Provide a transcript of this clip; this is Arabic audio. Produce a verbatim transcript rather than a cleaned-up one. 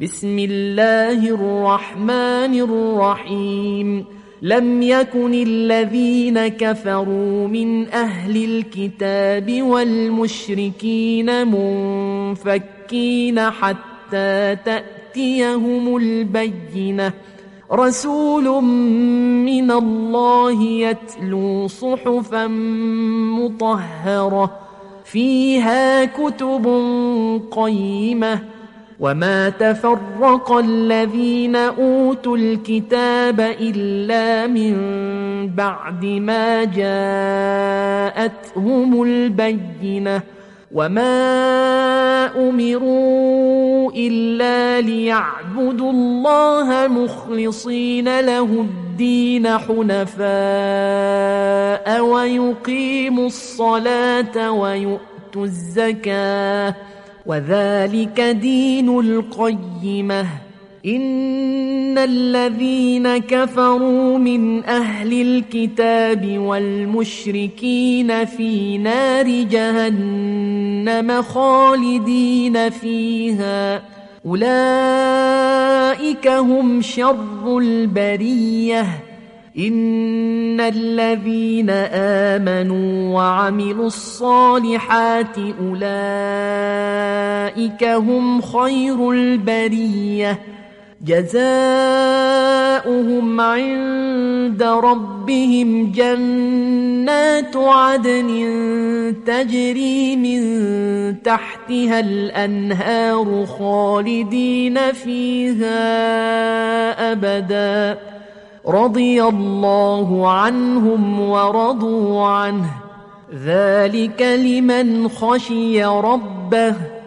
بسم الله الرحمن الرحيم لم يكن الذين كفروا من أهل الكتاب والمشركين منفكين حتى تأتيهم البينة رسول من الله يتلو صحفا مطهرة فيها كتب قيمة وما تفرق الذين أوتوا الكتاب إلا من بعد ما جاءتهم البينة وما أمروا إلا ليعبدوا الله مخلصين له الدين حنفاء ويقيموا الصلاة ويؤتوا الزكاة وذلك دين القيمة إن الذين كفروا من أهل الكتاب والمشركين في نار جهنم خالدين فيها أولئك هم شر البرية إن الذين آمنوا وعملوا الصالحات أولئك هم خير البرية جزاؤهم عند ربهم جنات عدن تجري من تحتها الأنهار خالدين فيها أبدا رضي الله عنهم ورضوا عنه ذلك لمن خشي ربه